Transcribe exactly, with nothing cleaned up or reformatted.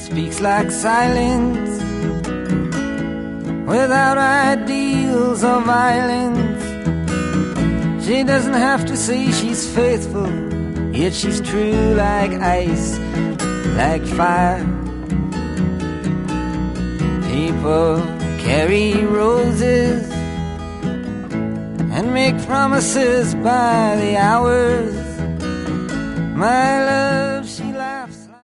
speaks like silence, without ideals or violence. She doesn't have to say she's faithful, yet she's true like ice, like fire. People carry roses and make promises by the hours. My love